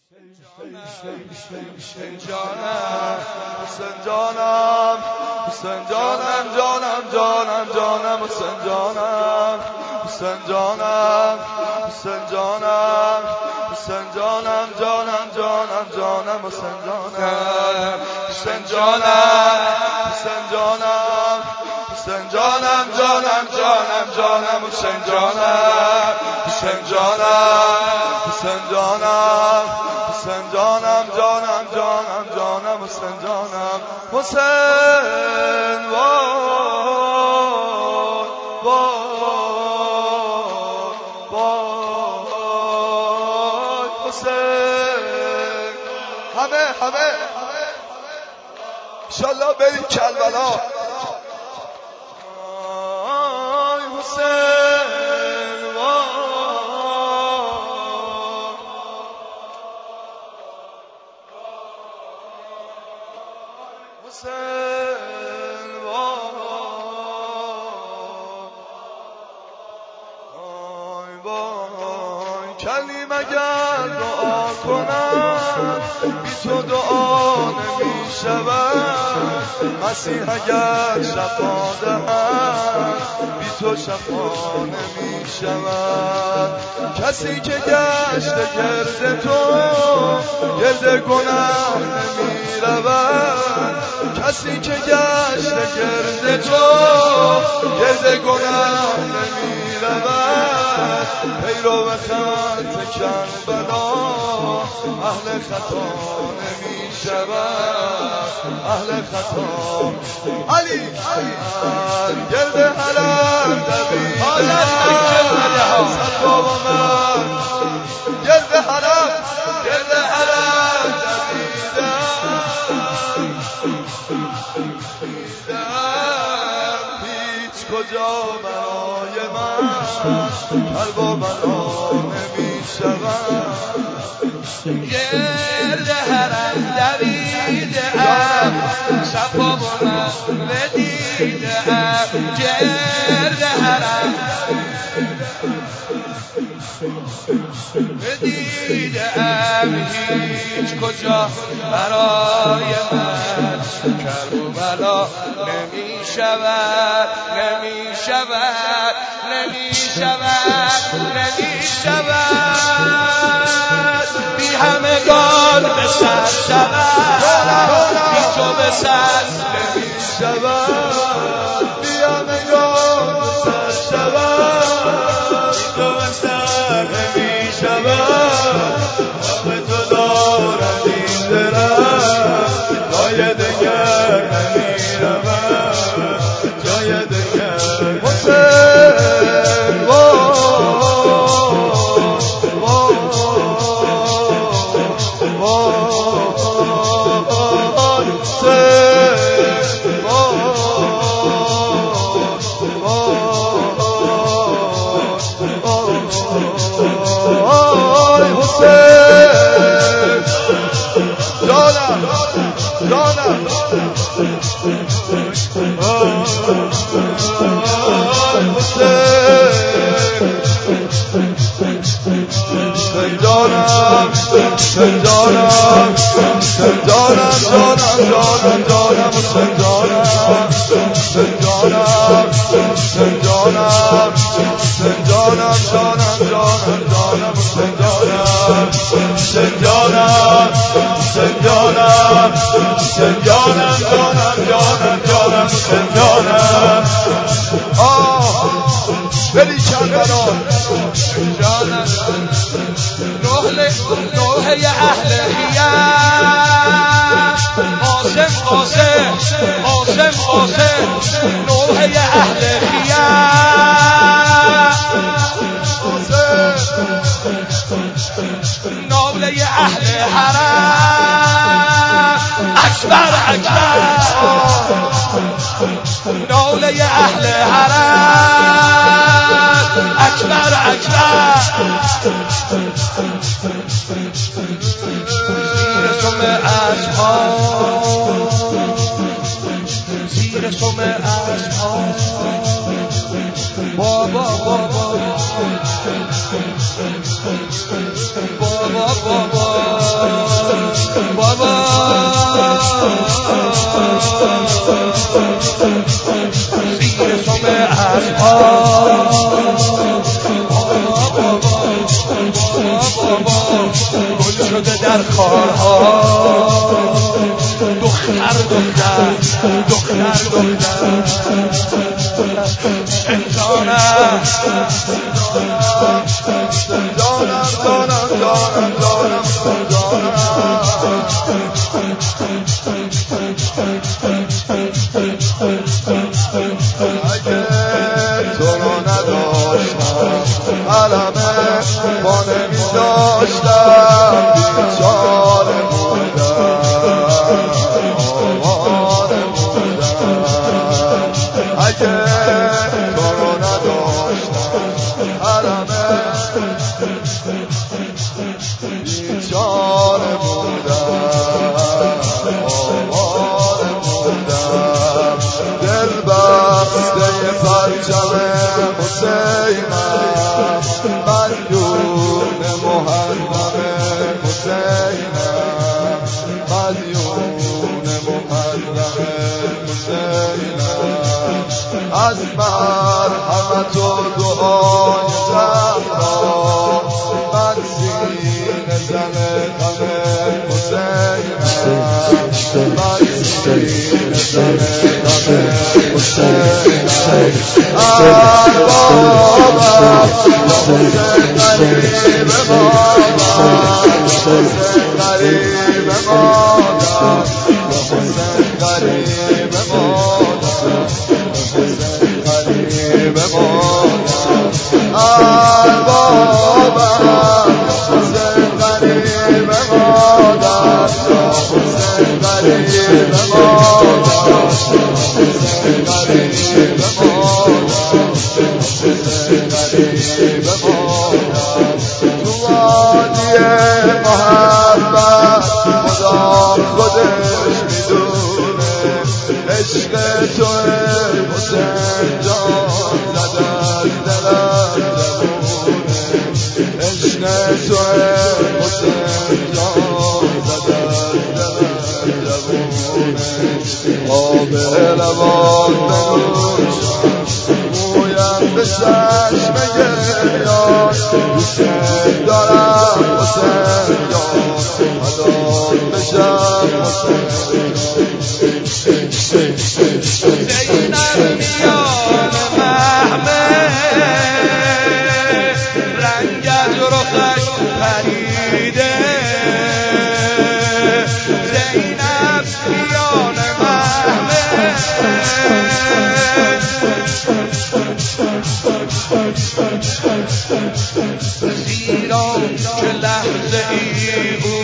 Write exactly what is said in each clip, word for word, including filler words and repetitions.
حسین جانم حسین جانم حسین جانم جانم جانم جانم حسین جانم حسین جانم حسین جانم حسین جانم جانم جانم جانم حسین جانم حسین جانم حسین جانم حسین جانم جانم جانم جانم حسین جانم حسین جانم حسین جانم حسین جانم جانم جانم جانم حسین جانم حسین وای وای وای حسین همه همه انشالله بریم کربلا وای حسین حسین وای وای کلیم اگر دعا کنم بی تو دعا نمی شود مسیح اگر شفا دهد بی تو شفا نمی شود کسی که گشت گرد تو گرد گناه نمی رود کسی که گشت گرد تو گرد گناه نمی رود پیرو خط کربلا اهل خطا نمی شود اهل خطا علی گرد حرم دویدم سر بابا من گرد حرم گرد حرم دویدم هیچ کجا برای من قلب و بلا نمی شود گرد حرم دویدم صفا و مروه دیدم گرد حرم دیدم هیچ کجا برای من کرب و بلا نمی شود نمی شود نمی شود نمی شود بی همگان به سر شود بی تو به سر نمی شود بی همگان به سر شود بی تو به سر نمی شود آقا تو دارد این درم جای دگر نمی رود جای دگر حسین وای وای وای حسین وای حسین جانم جانم حسین جانم حسین جانم حسین جانم جانم جانم جانم حسین جانم حسین جانم حسین جانم حسین جانم جانم جانم جانم حسین جانم حسین جانم حسین جانم حسین جانم جانم جانم جانم حسین جانم آه بری کربلا جانم نوحه نوحه اهل خیام قاسم قاسم قاسم قاسم نوحه اهل خیام ناله اهل حرم اکبر اکبر ناله اهل حرم اکبر اکبر زیر سم اصحاب زیر سم اصحاب بابا بابا بابا بابا بابا زیر سم اسباب گل شده در خارها دختر دختر دختر دختر انسانم دانم دانم دانم دانم اگه تو رو نداشتم قلمه ما نمی داشتم بیچاره بودم آواره بودم اگه تو رو نداشتم قلمه بیچاره بودم آواره بودم دل بسته پرچم حسینم مدیون محرم حسینم مدیون محرم حسینم از مرحمت و دعای زهرا من سینه زن غم حسینم من سینه زن غم حسینم احبابم حسین غریب مادر حسین غریب مادر حسین غریب مادر حسین غریب مادر احبابم حسین غریب مادر حسین غریب مادر حسین غریب مادر حسین غریب مادر تو وادی محبت خدا خودش میدونه عشق تو حسین جان زد از دلم جوونه عشق تو حسین جان زد از دلم جوونه آب لبان بنوشم مویم به چشم گریان حسین دارم حسین جان فدات بشم حسین زینب میان محمد رنگ از رخش پریده زینب میان محمد زیرا که لحظه ای او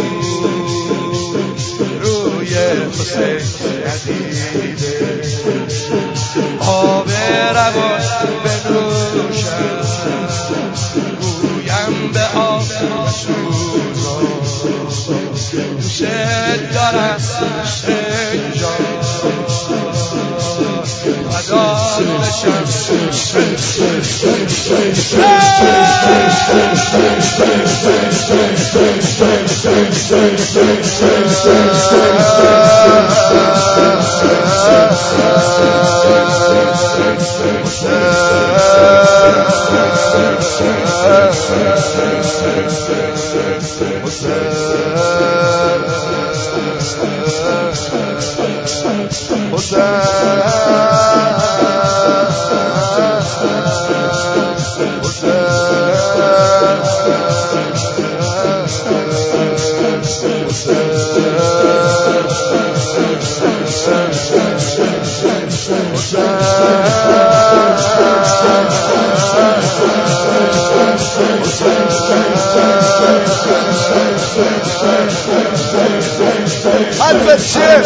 روی حسین ندیده آب روان بنوشم گویم به آب سوزان دوست دارم حسین جان فدات بشم حرف چیه؟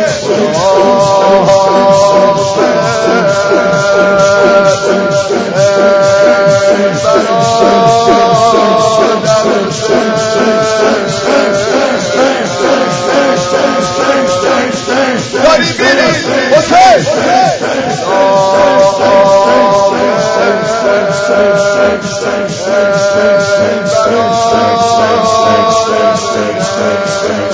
داری بیری حسین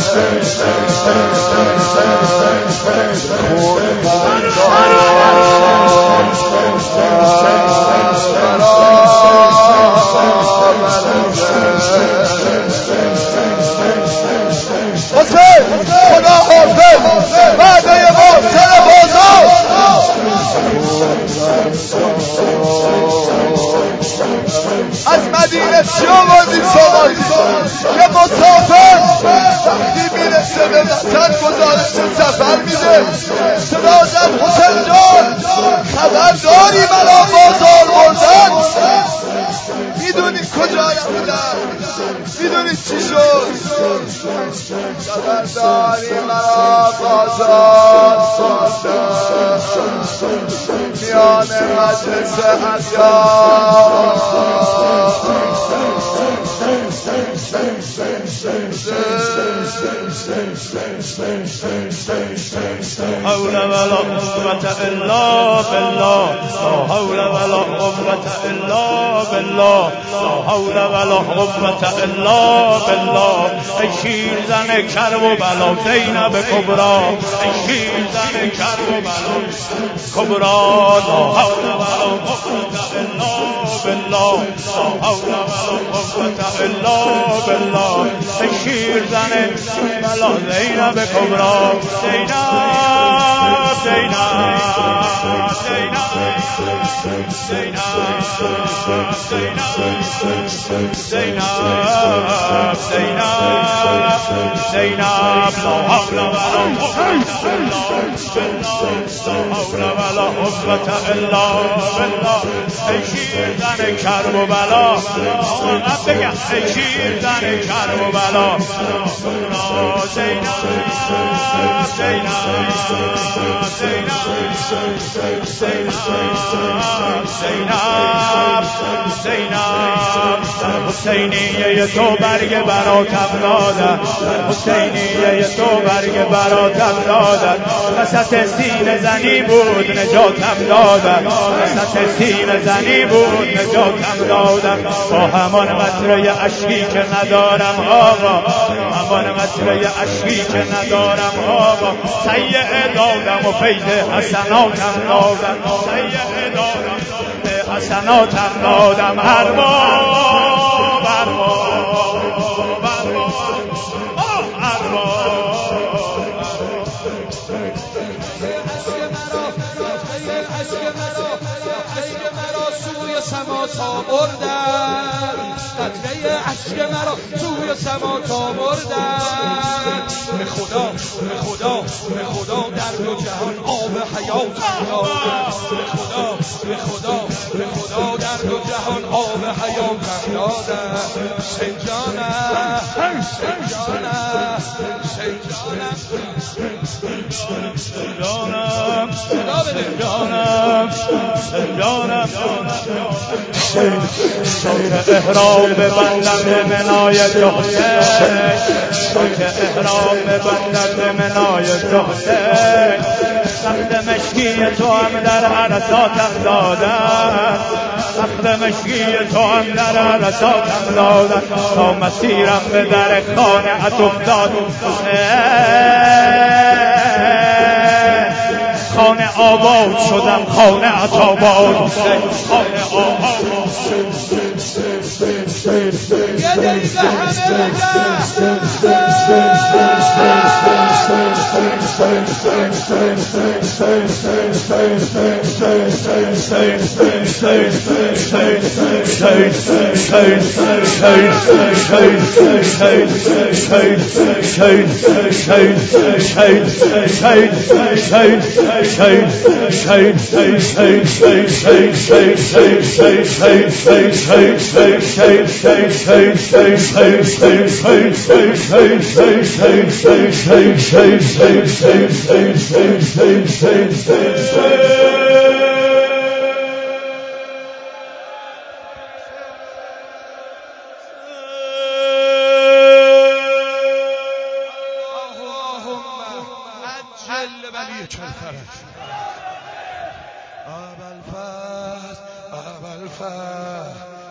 حسین خدا حافظ بعده محسن بازار از مدینه چی آوردی سواری که مسافر وقتی میرسه به وطن گزارش سفر میده صدا زد حسین جان خبر داری مرا بازار بردن میدونی کجا رفتن میدونی چی شد خبر داری مرا بازار بردن میان مجلس اخیار حول ولا قوة إلا بالله لا حول ولا قوة إلا بالله لا حول ولا قوة إلا بالله ای شیر زن کرب و بلا زینب کبرا ای شیر زن کرب و بلا کبرا لا حول ولا قوة إلا بالله لا حول ولا قوة إلا بالله ای شیر زن بلا زینب کبرا زینب زینب زینب زینب زینب زینب زینب زینب لا حول ولا قوة إلا بالله ای شیر زن کرب و بلا آقا بگم ای شیر زن کرب و بلا زینب زینب زینب زینب زینب در حسینیه تو برگ براتم دادن در حسینیه تو برگ براتم دادن وسط سینه زنی بود نجاتم دادن وسط سینه زنی بود نجاتم دادن با همان قطره اشکی که ندارم آقا همان قطره اشکی که ندارم آقا سیعه دادم و فیض حسناتم دادم سیعه دادم به حسناتم دادم ارباب ارباب سما تا بردن قطره اشک مرا توی سما تا بردن به خدا به خدا به خدا در دو جهان آب حیات دادن به خدا به خدا به خدا در دو جهان آب حیات دادن حسین جانم حسین جانم حسین جانم خدا بده جانم جانم که احرام ببندم به منای تو حسین که احرام ببندم به منای تو حسین سخت مشکی تو هم در عرصاتم دادن سخت مشکی تو هم در عرصاتم دادن تا مسیرم به در خانه ات افتاد خانه آباد شدم خانه ات آباد خانه آباد یه دقیقه همه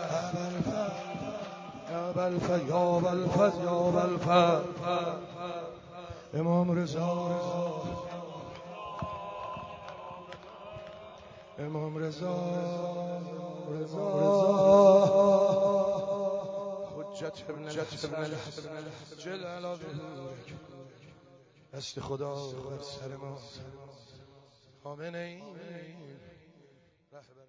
یا بالفضل یا بالفضل امام رضا امام رضا رضا حجت ابن الحسن جلال دست خدا بر سر ما آمین.